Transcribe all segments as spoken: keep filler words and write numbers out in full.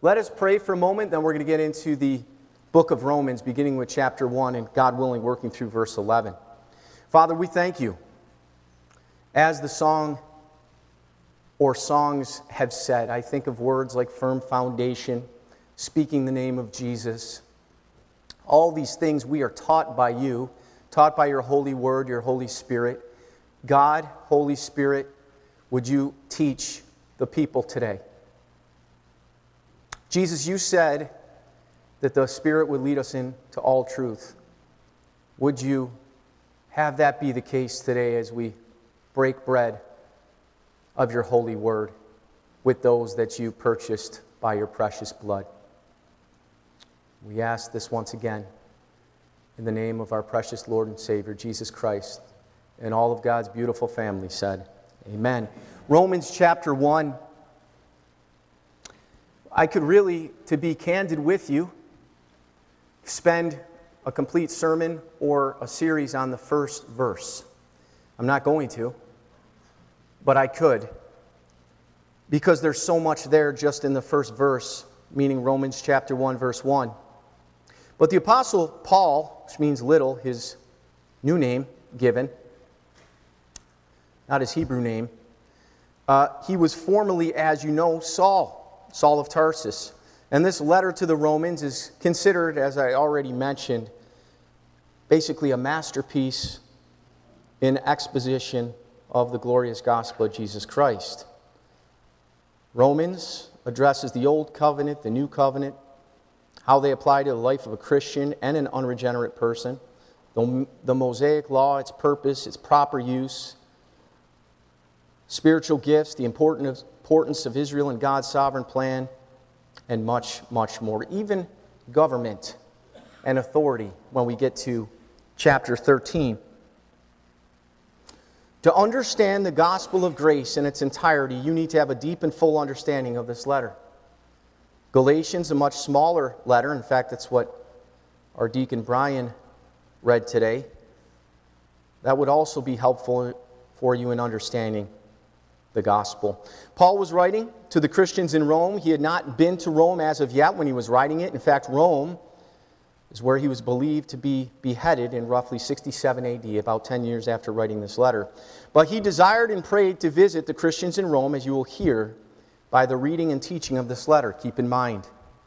Let us pray for a moment, then we're going to get into the book of Romans, beginning with chapter one, and God willing, working through verse eleven. Father, we thank you. As the song or songs have said, I think of words like firm foundation, speaking the name of Jesus. All these things we are taught by you, taught by your holy word, your Holy Spirit. God, Holy Spirit, would you teach the people today? Jesus, you said that the Spirit would lead us into all truth. Would you have that be the case today as we break bread of your holy word with those that you purchased by your precious blood? We ask this once again in the name of our precious Lord and Savior, Jesus Christ, and all of God's beautiful family said, amen. Romans chapter one. I could really, to be candid with you, spend a complete sermon or a series on the first verse. I'm not going to, but I could, because there's so much there just in the first verse, meaning Romans chapter one, verse one. But the Apostle Paul, which means little, his new name given, not his Hebrew name, uh, he was formerly, as you know, Saul. Saul of Tarsus. And this letter to the Romans is considered, as I already mentioned, basically a masterpiece in exposition of the glorious gospel of Jesus Christ. Romans addresses the old covenant, the new covenant, how they apply to the life of a Christian and an unregenerate person, the, the Mosaic law, its purpose, its proper use, spiritual gifts, the importance importance of Israel and God's sovereign plan, and much, much more. Even government and authority when we get to chapter thirteen. To understand the gospel of grace in its entirety, you need to have a deep and full understanding of this letter. Galatians, a much smaller letter. In fact, that's what our deacon Brian read today. That would also be helpful for you in understanding the gospel. Paul was writing to the Christians in Rome. He had not been to Rome as of yet when he was writing it. In fact, Rome is where he was believed to be beheaded in roughly sixty-seven A D, about ten years after writing this letter. But he desired and prayed to visit the Christians in Rome, as you will hear by the reading and teaching of this letter. Keep in mind,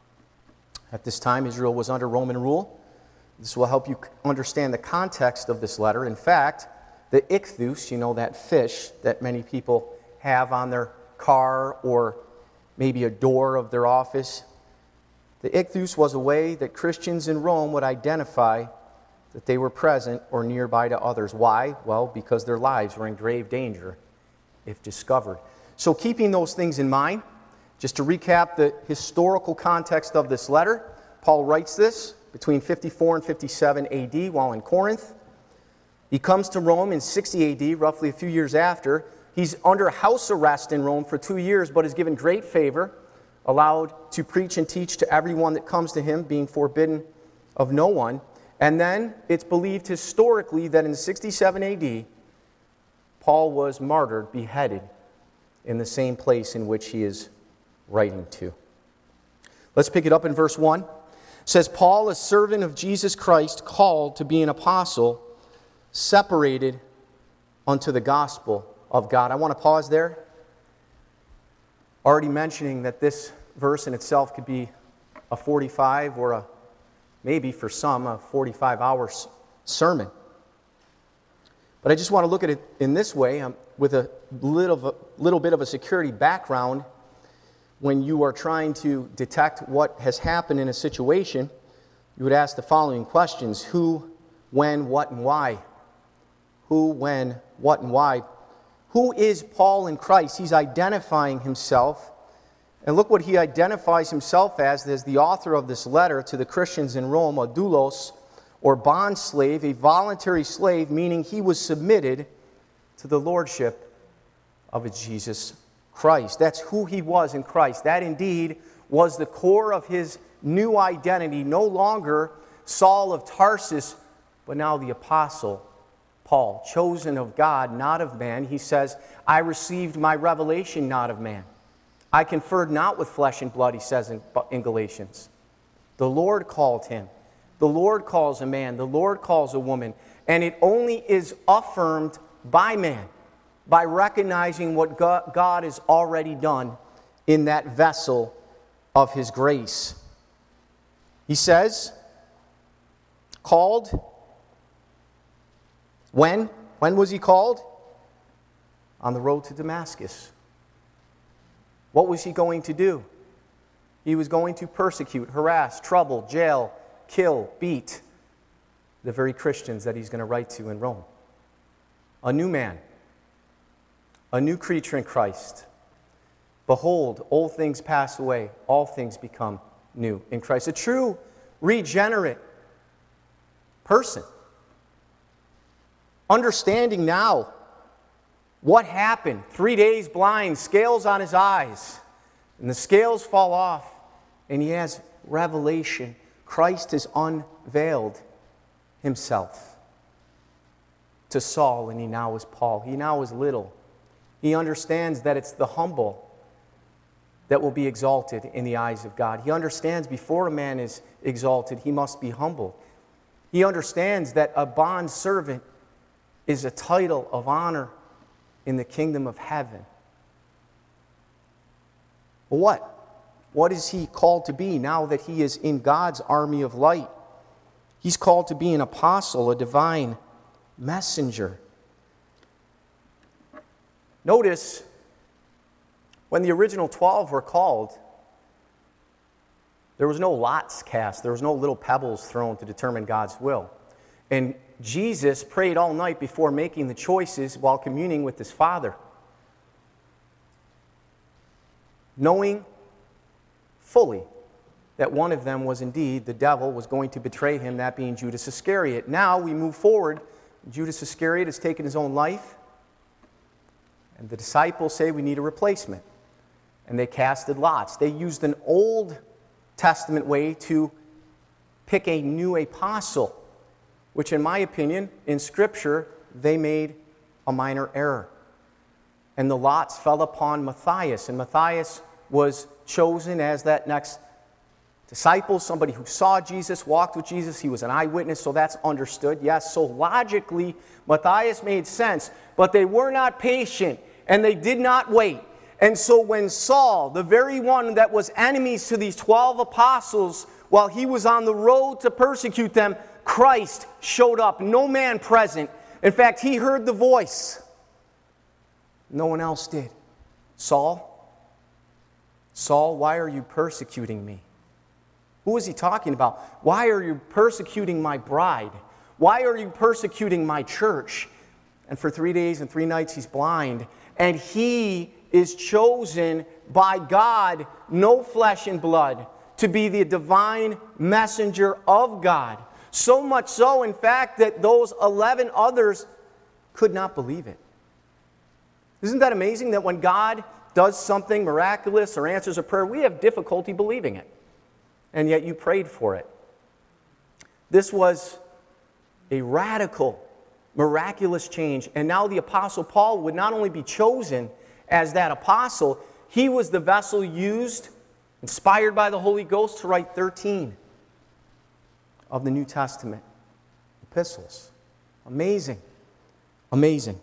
at this time, Israel was under Roman rule. This will help you understand the context of this letter. In fact, the ichthus, you know, that fish that many people have on their car or maybe a door of their office. The ichthus was a way that Christians in Rome would identify that they were present or nearby to others. Why? Well, because their lives were in grave danger if discovered. So keeping those things in mind, just to recap the historical context of this letter, Paul writes this between fifty-four and fifty-seven A D while in Corinth. He comes to Rome in sixty A D, roughly a few years after. He's under house arrest in Rome for two years, but is given great favor, allowed to preach and teach to everyone that comes to him, being forbidden of no one. And then it's believed historically that in sixty-seven A D, Paul was martyred, beheaded, in the same place in which he is writing to. Let's pick it up in verse one. It says, Paul, a servant of Jesus Christ, called to be an apostle, separated unto the gospel of God. I want to pause there. Already mentioning that this verse in itself could be a forty-five or a maybe for some a forty-five hour sermon. But I just want to look at it in this way, um, with a little, a little bit of a security background. When you are trying to detect what has happened in a situation, you would ask the following questions: who, when, what, and why? Who, when, what, and why? Who is Paul in Christ? He's identifying himself. And look what he identifies himself as, as the author of this letter to the Christians in Rome, a doulos, or bond slave, a voluntary slave, meaning he was submitted to the lordship of Jesus Christ. That's who he was in Christ. That indeed was the core of his new identity, no longer Saul of Tarsus, but now the apostle Paul, chosen of God, not of man. He says, I received my revelation not of man. I conferred not with flesh and blood, he says in, in Galatians. The Lord called him. The Lord calls a man. The Lord calls a woman. And it only is affirmed by man, by recognizing what God has already done in that vessel of his grace. He says, called. When? When was he called? On the road to Damascus. What was he going to do? He was going to persecute, harass, trouble, jail, kill, beat the very Christians that he's going to write to in Rome. A new man, a new creature in Christ. Behold, old things pass away, all things become new in Christ. A true regenerate person. Understanding now what happened. Three days blind, scales on his eyes, and the scales fall off, and he has revelation. Christ has unveiled himself to Saul, and he now is Paul. He now is little. He understands that it's the humble that will be exalted in the eyes of God. He understands before a man is exalted, he must be humble. He understands that a bond servant is a title of honor in the kingdom of heaven. But what? What is he called to be now that he is in God's army of light? He's called to be an apostle, a divine messenger. Notice, when the original twelve were called, there was no lots cast. There was no little pebbles thrown to determine God's will. And Jesus prayed all night before making the choices while communing with his Father, knowing fully that one of them was indeed the devil, was going to betray him, that being Judas Iscariot. Now we move forward. Judas Iscariot has taken his own life, and the disciples say we need a replacement. And they casted lots. They used an Old Testament way to pick a new apostle, which in my opinion, in Scripture, they made a minor error. And the lots fell upon Matthias, and Matthias was chosen as that next disciple, somebody who saw Jesus, walked with Jesus. He was an eyewitness, so that's understood. Yes, so logically, Matthias made sense, but they were not patient, and they did not wait. And so when Saul, the very one that was enemies to these twelve apostles, while he was on the road to persecute them, Christ showed up, no man present. In fact, he heard the voice. No one else did. Saul, Saul, why are you persecuting me? Who is he talking about? Why are you persecuting my bride? Why are you persecuting my church? And for three days and three nights he's blind. And he is chosen by God, no flesh and blood, to be the divine messenger of God. So much so, in fact, that those eleven others could not believe it. Isn't that amazing that when God does something miraculous or answers a prayer, we have difficulty believing it? And yet you prayed for it. This was a radical, miraculous change. And now the Apostle Paul would not only be chosen as that apostle, he was the vessel used, inspired by the Holy Ghost, to write thirteen of the New Testament epistles. Amazing. Amazing.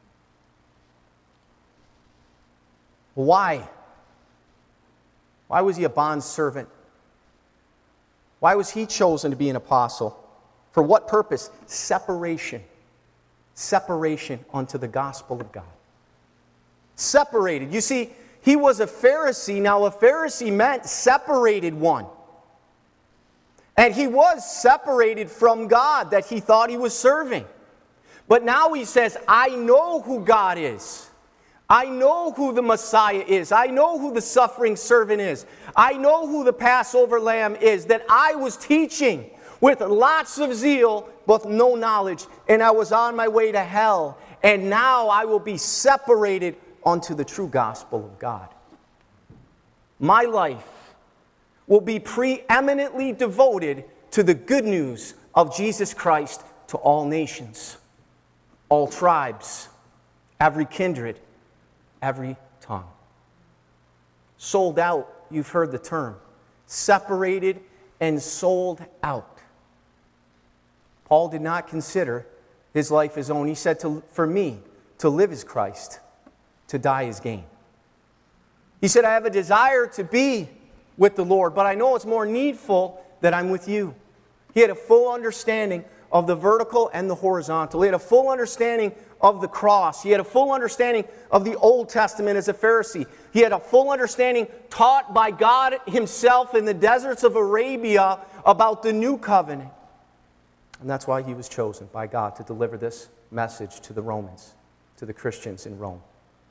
Why? Why was he a bondservant? Why was he chosen to be an apostle? For what purpose? Separation. Separation unto the gospel of God. Separated. You see, he was a Pharisee. Now, a Pharisee meant separated one. And he was separated from God that he thought he was serving. But now he says, I know who God is. I know who the Messiah is. I know who the suffering servant is. I know who the Passover lamb is that I was teaching with lots of zeal, but no knowledge. And I was on my way to hell. And now I will be separated unto the true gospel of God. My life will be preeminently devoted to the good news of Jesus Christ to all nations, all tribes, every kindred, every tongue. Sold out, you've heard the term. Separated and sold out. Paul did not consider his life his own. He said, to, for me, to live is Christ, to die is gain. He said, I have a desire to be with the Lord, but I know it's more needful that I'm with you. He had a full understanding of the vertical and the horizontal. He had a full understanding of the cross. He had a full understanding of the Old Testament as a Pharisee. He had a full understanding taught by God himself in the deserts of Arabia about the new covenant. And that's why he was chosen by God to deliver this message to the Romans, to the Christians in Rome.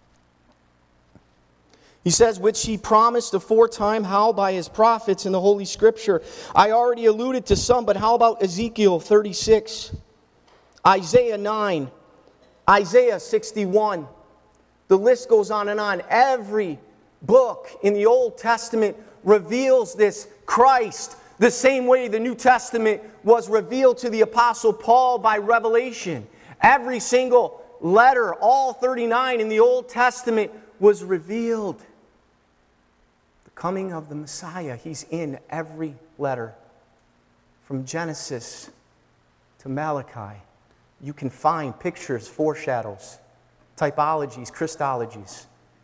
He says, which he promised aforetime, how by his prophets in the Holy Scripture. I already alluded to some, but how about Ezekiel thirty-six, Isaiah nine, Isaiah sixty-one. The list goes on and on. Every book in the Old Testament reveals this Christ, the same way the New Testament was revealed to the Apostle Paul by revelation. Every single letter, all thirty-nine in the Old Testament, was revealed. The coming of the Messiah, he's in every letter. From Genesis to Malachi, you can find pictures, foreshadows, typologies, Christologies.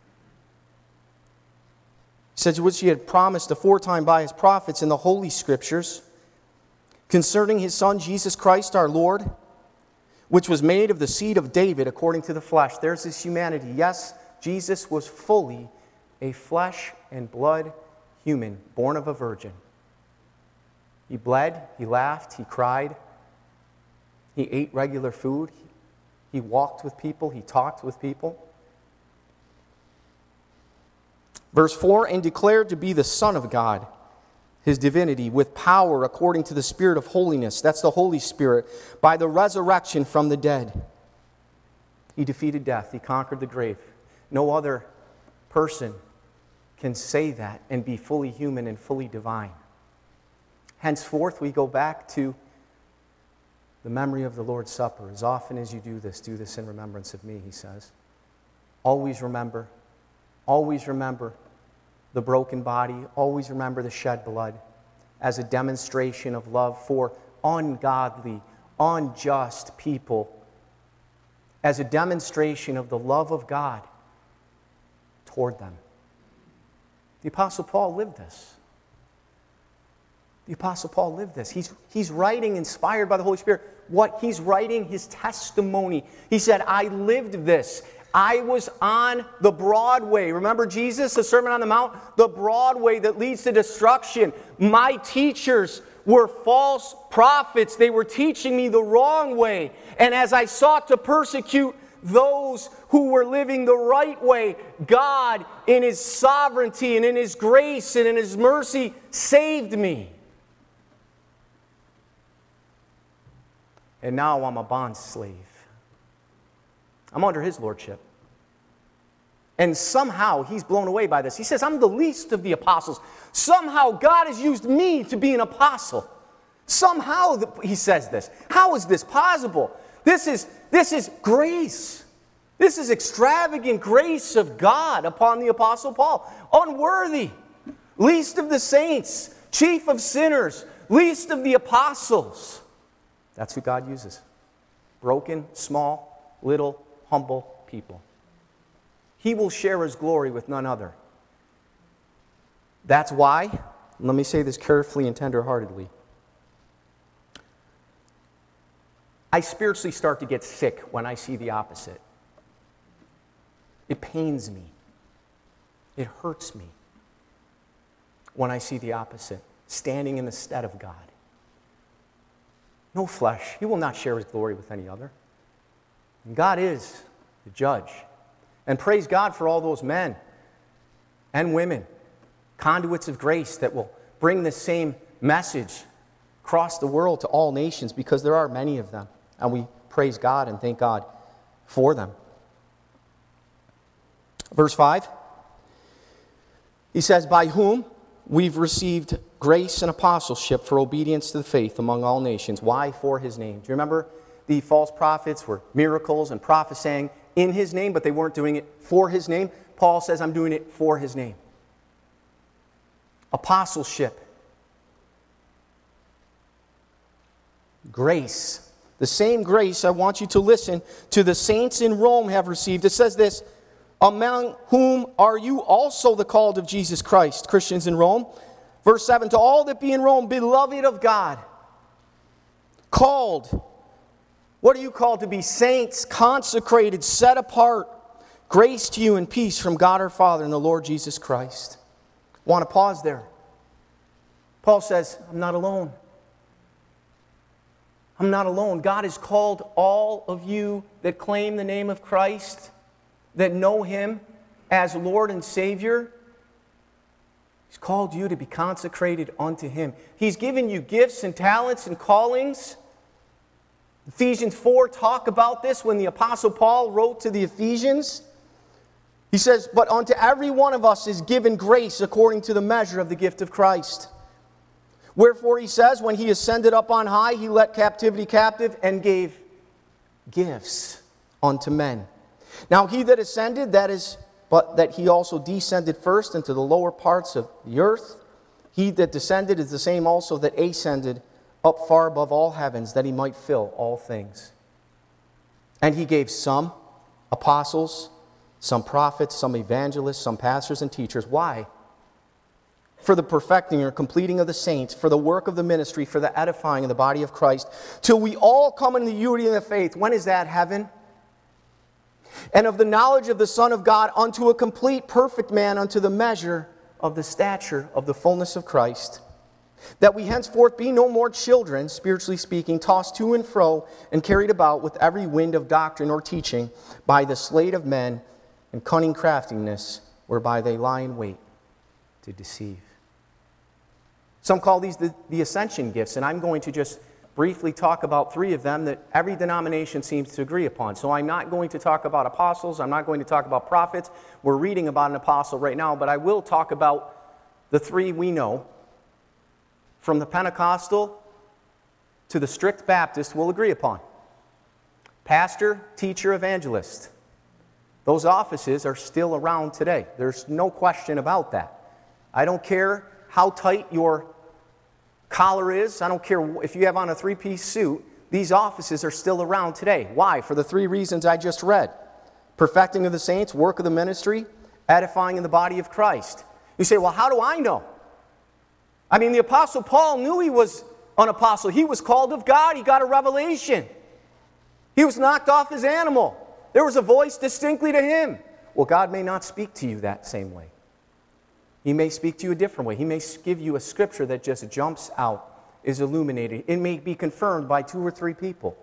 He says, which he had promised aforetime by his prophets in the Holy Scriptures, concerning his Son, Jesus Christ our Lord, which was made of the seed of David according to the flesh. There's his humanity. Yes, Jesus was fully a flesh and blood human, born of a virgin. He bled, he laughed, he cried. He ate regular food. He walked with people, he talked with people. Verse four, and declared to be the Son of God, his divinity, with power according to the Spirit of holiness. That's the Holy Spirit. By the resurrection from the dead. He defeated death. He conquered the grave. No other person can say that and be fully human and fully divine. Henceforth, we go back to the memory of the Lord's Supper. As often as you do this, do this in remembrance of me, he says. Always remember, always remember the broken body, always remember the shed blood as a demonstration of love for ungodly, unjust people, as a demonstration of the love of God toward them. The Apostle Paul lived this. The Apostle Paul lived this. He's, he's writing, inspired by the Holy Spirit, what he's writing, his testimony. He said, I lived this. I was on the broad way. Remember Jesus, the Sermon on the Mount? The broad way that leads to destruction. My teachers were false prophets. They were teaching me the wrong way. And as I sought to persecute those who were living the right way, God, in His sovereignty and in His grace and in His mercy, saved me. And now I'm a bond slave. I'm under His lordship. And somehow He's blown away by this. He says, I'm the least of the apostles. Somehow God has used me to be an apostle. Somehow, the, He says this. How is this possible? This is, this is grace. This is extravagant grace of God upon the Apostle Paul. Unworthy, least of the saints, chief of sinners, least of the apostles. That's who God uses. Broken, small, little, humble people. He will share His glory with none other. That's why, let me say this carefully and tenderheartedly, I spiritually start to get sick when I see the opposite. It pains me. It hurts me when I see the opposite, standing in the stead of God. No flesh. He will not share His glory with any other. And God is the judge. And praise God for all those men and women, conduits of grace that will bring the same message across the world to all nations, because there are many of them. And we praise God and thank God for them. Verse five, he says, by whom we've received grace and apostleship for obedience to the faith among all nations. Why? For His name. Do you remember the false prophets were miracles and prophesying in His name, but they weren't doing it for His name? Paul says, I'm doing it for His name. apostleship. Grace. The same grace I want you to listen to the saints in Rome have received. It says this, among whom are you also the called of Jesus Christ, Christians in Rome. Verse seven, to all that be in Rome, beloved of God. Called. What are you called to be? Saints, consecrated, set apart. Grace to you and peace from God our Father and the Lord Jesus Christ. I want to pause there. Paul says, I'm not alone. I'm not alone. God has called all of you that claim the name of Christ, that know Him as Lord and Savior. He's called you to be consecrated unto Him. He's given you gifts and talents and callings. Ephesians four talk about this when the Apostle Paul wrote to the Ephesians. He says, but unto every one of us is given grace according to the measure of the gift of Christ. Wherefore he says, when He ascended up on high, He led captivity captive and gave gifts unto men. Now He that ascended, that is, but that He also descended first into the lower parts of the earth. He that descended is the same also that ascended up far above all heavens, that He might fill all things. And He gave some apostles, some prophets, some evangelists, some pastors and teachers. Why? For the perfecting or completing of the saints, for the work of the ministry, for the edifying of the body of Christ, till we all come in the unity of the faith. When is that? Heaven. And of the knowledge of the Son of God, unto a complete, perfect man, unto the measure of the stature of the fullness of Christ, that we henceforth be no more children, spiritually speaking, tossed to and fro, and carried about with every wind of doctrine or teaching, by the sleight of men and cunning craftiness, whereby they lie in wait to deceive. Some call these the, the ascension gifts, and I'm going to just briefly talk about three of them that every denomination seems to agree upon. So I'm not going to talk about apostles. I'm not going to talk about prophets. We're reading about an apostle right now, but I will talk about the three we know. From the Pentecostal to the strict Baptist, we'll agree upon. Pastor, teacher, evangelist. Those offices are still around today. There's no question about that. I don't care how tight your collar is. I don't care if you have on a three-piece suit. These offices are still around today. Why? For the three reasons I just read. Perfecting of the saints, work of the ministry, edifying in the body of Christ. You say, well, how do I know? I mean, the Apostle Paul knew he was an apostle. He was called of God. He got a revelation. He was knocked off his animal. There was a voice distinctly to him. Well, God may not speak to you that same way. He may speak to you a different way. He may give you a scripture that just jumps out, is illuminated. It may be confirmed by two or three people.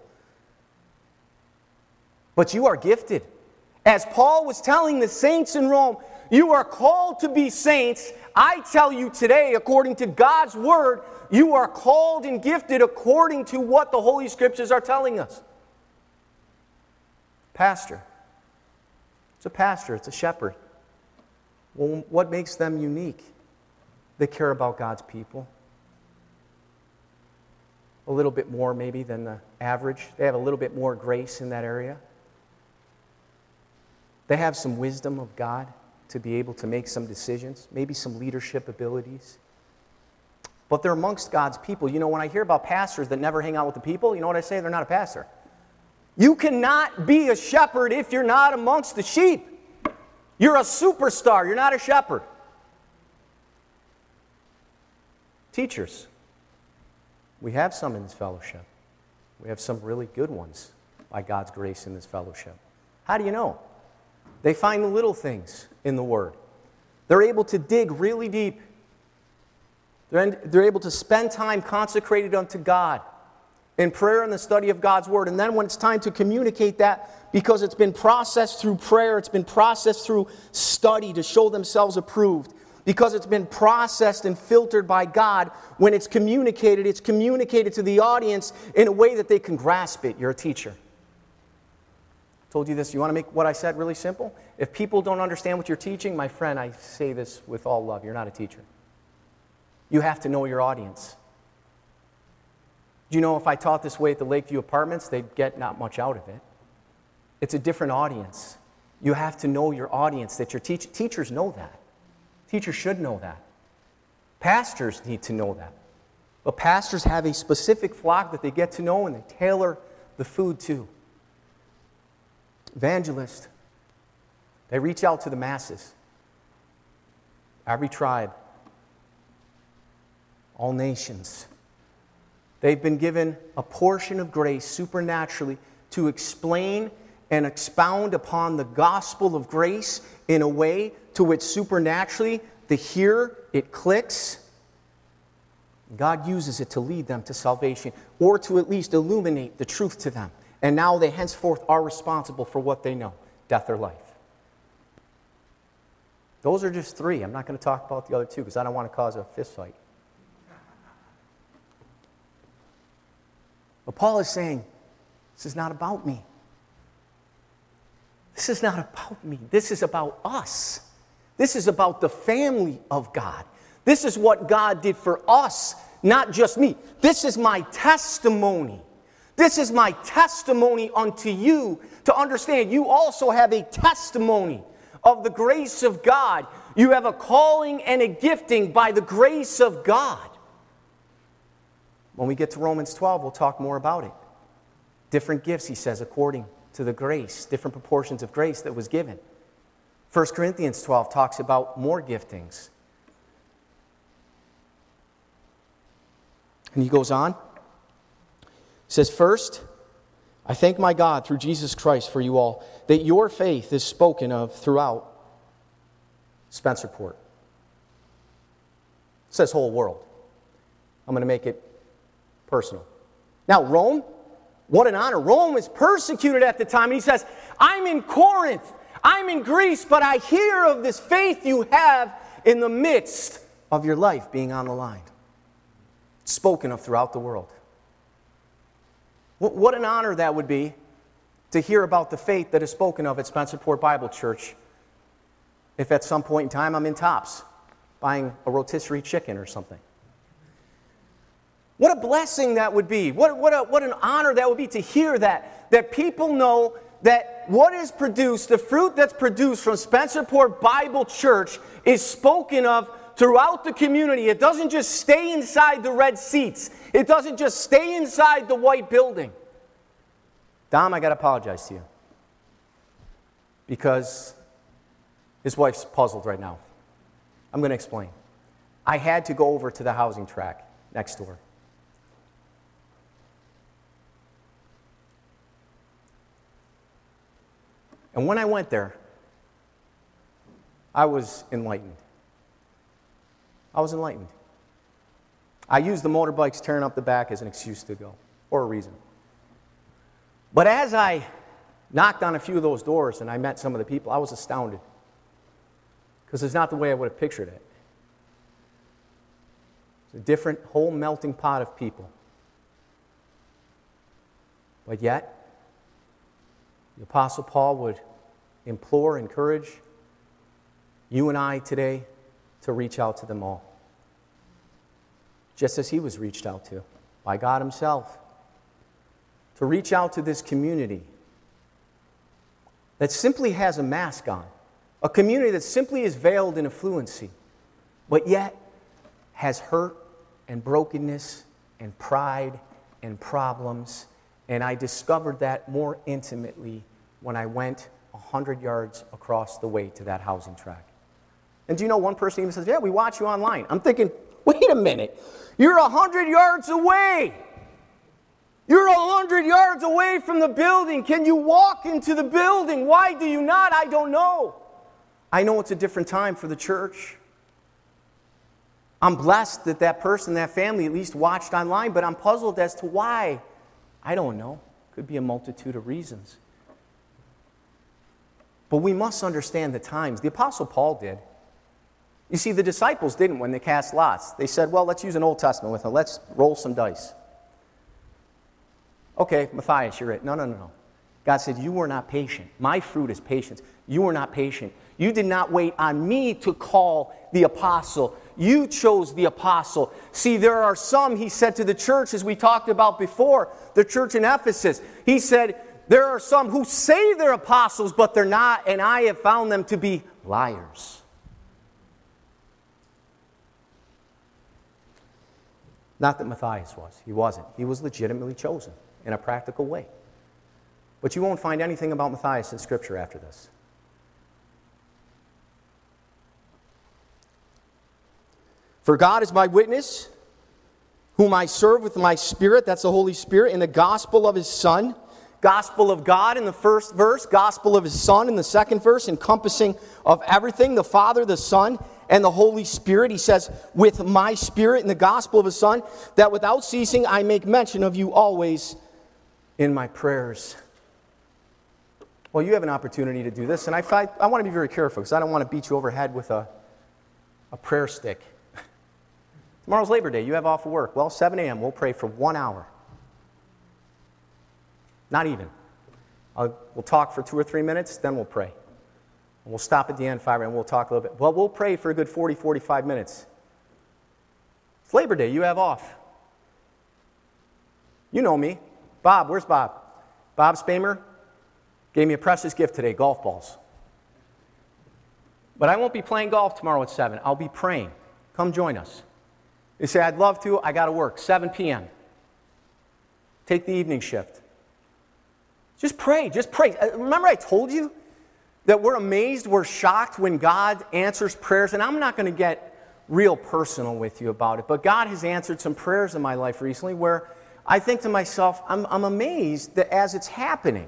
But you are gifted. As Paul was telling the saints in Rome, you are called to be saints. I tell you today, according to God's word, you are called and gifted according to what the Holy Scriptures are telling us. Pastor. It's a pastor. It's a shepherd. Well, what makes them unique? They care about God's people. A little bit more maybe than the average. They have a little bit more grace in that area. They have some wisdom of God to be able to make some decisions, maybe some leadership abilities. But they're amongst God's people. You know, when I hear about pastors that never hang out with the people, you know what I say? They're not a pastor. You cannot be a shepherd if you're not amongst the sheep. You're a superstar. You're not a shepherd. Teachers. We have some in this fellowship. We have some really good ones by God's grace in this fellowship. How do you know? They find the little things in the Word. They're able to dig really deep. They're, in, they're able to spend time consecrated unto God in prayer and the study of God's Word. And then when it's time to communicate that, because it's been processed through prayer, it's been processed through study to show themselves approved, because it's been processed and filtered by God, when it's communicated, it's communicated to the audience in a way that they can grasp it. You're a teacher. I told you this. You want to make what I said really simple? If people don't understand what you're teaching, my friend, I say this with all love, you're not a teacher. You have to know your audience. Do you know if I taught this way at the Lakeview Apartments, they'd get not much out of it. It's a different audience. You have to know your audience that you're teaching. Teachers know that. Teachers should know that. Pastors need to know that. But pastors have a specific flock that they get to know and they tailor the food to. Evangelists, they reach out to the masses. Every tribe, all nations. They've been given a portion of grace supernaturally to explain and expound upon the gospel of grace in a way to which supernaturally the hearer, it clicks. God uses it to lead them to salvation or to at least illuminate the truth to them. And now they henceforth are responsible for what they know, death or life. Those are just three. I'm not going to talk about the other two because I don't want to cause a fist fight. But Paul is saying, this is not about me. This is not about me. This is about us. This is about the family of God. This is what God did for us, not just me. This is my testimony. This is my testimony unto you to understand you also have a testimony of the grace of God. You have a calling and a gifting by the grace of God. When we get to Romans twelve, we'll talk more about it. Different gifts, he says, according to the grace, different proportions of grace that was given. First Corinthians twelve talks about more giftings. And he goes on. He says, first, I thank my God through Jesus Christ for you all, that your faith is spoken of throughout Spencerport. It says whole world. I'm going to make it personal. Now, Rome, what an honor. Rome was persecuted at the time. And he says, I'm in Corinth, I'm in Greece, but I hear of this faith you have in the midst of your life being on the line. It's spoken of throughout the world. What an honor that would be to hear about the faith that is spoken of at Spencerport Bible Church if at some point in time I'm in Tops buying a rotisserie chicken or something. What a blessing that would be. What, what, a, what an honor that would be to hear that. That people know that what is produced, the fruit that's produced from Spencerport Bible Church is spoken of throughout the community. It doesn't just stay inside the red seats. It doesn't just stay inside the white building. Dom, I got to apologize to you. Because his wife's puzzled right now. I'm going to explain. I had to go over to the housing track next door. And when I went there, I was enlightened. I was enlightened. I used the motorbikes tearing up the back as an excuse to go, or a reason. But as I knocked on a few of those doors and I met some of the people, I was astounded. Because it's not the way I would have pictured it. It's a different, whole melting pot of people. But yet, the Apostle Paul would implore, encourage you and I today to reach out to them all. Just as he was reached out to by God himself. To reach out to this community that simply has a mask on. A community that simply is veiled in affluency, but yet has hurt and brokenness and pride and problems. And I discovered that more intimately when I went one hundred yards across the way to that housing track. And do you know one person even says, yeah, we watch you online. I'm thinking, wait a minute. You're one hundred yards away. You're one hundred yards away from the building. Can you walk into the building? Why do you not? I don't know. I know it's a different time for the church. I'm blessed that that person, that family at least watched online, but I'm puzzled as to why. I don't know. Could be a multitude of reasons. But we must understand the times. The Apostle Paul did. You see, the disciples didn't when they cast lots. They said, well, let's use an Old Testament with them. Let's roll some dice. Okay, Matthias, you're it. No, no, no, no. God said, you were not patient. My fruit is patience. You were not patient. You did not wait on me to call the apostle. You chose the apostle. See, there are some, he said to the church, as we talked about before, the church in Ephesus. He said, there are some who say they're apostles, but they're not, and I have found them to be liars. Not that Matthias was. He wasn't. He was legitimately chosen in a practical way. But you won't find anything about Matthias in Scripture after this. For God is my witness, whom I serve with my Spirit, that's the Holy Spirit, in the gospel of His Son. Gospel of God in the first verse, gospel of His Son in the second verse, encompassing of everything, the Father, the Son, and the Holy Spirit. He says, with my Spirit in the gospel of His Son, that without ceasing I make mention of you always in my prayers. Well, you have an opportunity to do this, and I, find, I want to be very careful because I don't want to beat you over the head with a, a prayer stick. Tomorrow's Labor Day. You have off of work. Well, seven a.m. we'll pray for one hour. Not even. I'll, we'll talk for two or three minutes, then we'll pray. And we'll stop at the end, five, and we'll talk a little bit. Well, we'll pray for a good forty, forty-five minutes. It's Labor Day. You have off. You know me. Bob, where's Bob? Bob Spamer gave me a precious gift today, golf balls. But I won't be playing golf tomorrow at seven. I'll be praying. Come join us. You say, I'd love to. I got to work. seven p.m. Take the evening shift. Just pray. Just pray. Remember I told you that we're amazed, we're shocked when God answers prayers. And I'm not going to get real personal with you about it. But God has answered some prayers in my life recently where I think to myself, I'm, I'm amazed that as it's happening.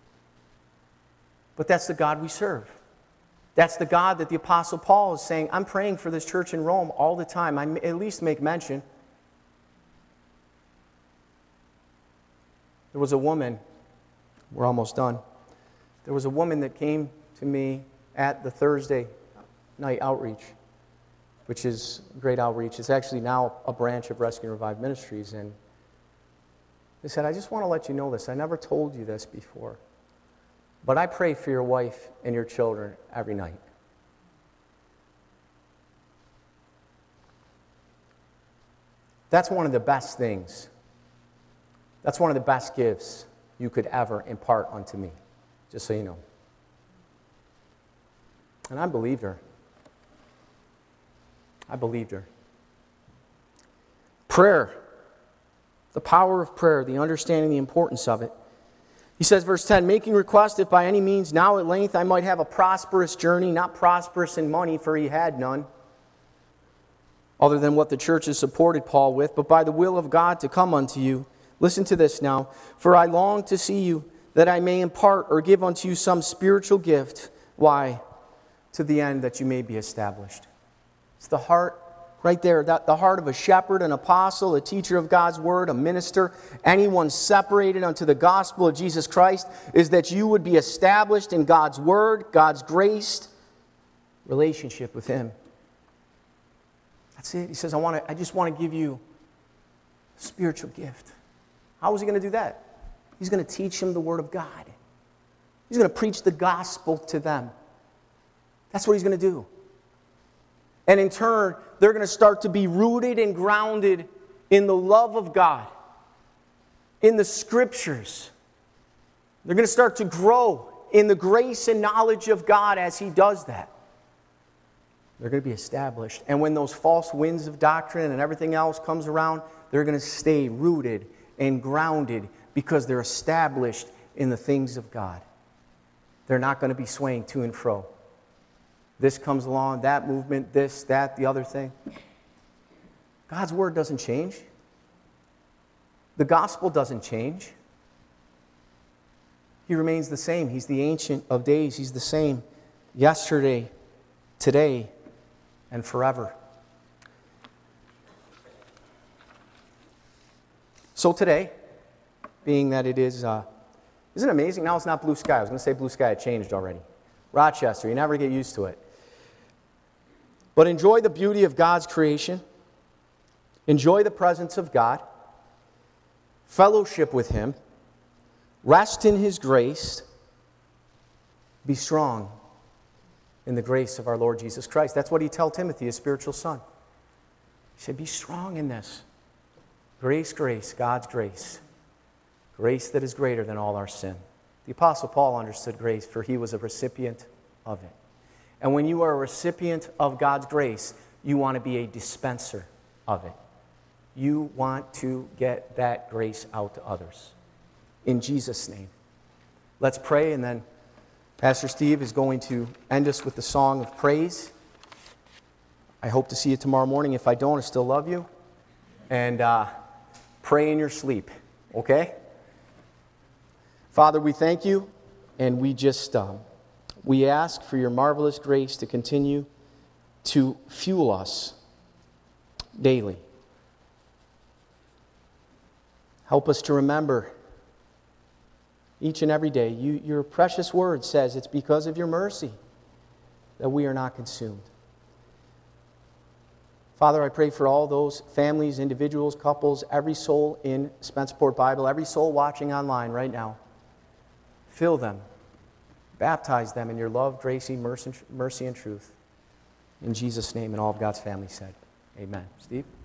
But that's the God we serve. That's the God that the Apostle Paul is saying, I'm praying for this church in Rome all the time. I at least make mention. There was a woman, we're almost done. There was a woman that came to me at the Thursday night outreach, which is great outreach. It's actually now a branch of Rescue and Revive Ministries. And they said, I just want to let you know this. I never told you this before. But I pray for your wife and your children every night. That's one of the best things. That's one of the best gifts you could ever impart unto me, just so you know. And I believed her. I believed her. Prayer, the power of prayer, the understanding the importance of it. He says, verse ten, making request if by any means now at length I might have a prosperous journey, not prosperous in money, for he had none, other than what the church has supported Paul with, but by the will of God to come unto you. Listen to this now. For I long to see you, that I may impart or give unto you some spiritual gift. Why? To the end that you may be established. It's the heart right there, that the heart of a shepherd, an apostle, a teacher of God's word, a minister, anyone separated unto the gospel of Jesus Christ, is that you would be established in God's word, God's grace, relationship with Him. That's it. He says, I want to, I just want to give you a spiritual gift. How is He going to do that? He's going to teach them the word of God. He's going to preach the gospel to them. That's what He's going to do. And in turn, they're going to start to be rooted and grounded in the love of God, in the Scriptures. They're going to start to grow in the grace and knowledge of God as He does that. They're going to be established. And when those false winds of doctrine and everything else comes around, they're going to stay rooted and grounded because they're established in the things of God. They're not going to be swaying to and fro. This comes along, that movement, this, that, the other thing. God's word doesn't change. The gospel doesn't change. He remains the same. He's the Ancient of Days. He's the same yesterday, today, and forever. So today, being that it is, uh, isn't it amazing? Now it's not blue sky. I was going to say blue sky. It changed already. Rochester, you never get used to it. But enjoy the beauty of God's creation. Enjoy the presence of God. Fellowship with Him. Rest in His grace. Be strong in the grace of our Lord Jesus Christ. That's what He told Timothy, his spiritual son. He said, be strong in this. Grace, grace, God's grace. Grace that is greater than all our sin. The Apostle Paul understood grace, for he was a recipient of it. And when you are a recipient of God's grace, you want to be a dispenser of it. You want to get that grace out to others. In Jesus' name. Let's pray, and then Pastor Steve is going to end us with the song of praise. I hope to see you tomorrow morning. If I don't, I still love you. And uh, pray in your sleep, okay? Father, we thank you, and we just um, we ask for your marvelous grace to continue to fuel us daily. Help us to remember each and every day, you, your precious word says it's because of your mercy that we are not consumed. Father, I pray for all those families, individuals, couples, every soul in Spencerport Bible, every soul watching online right now. Fill them. Baptize them in your love, grace, mercy, mercy, and truth. In Jesus' name, and all of God's family said, amen. Steve?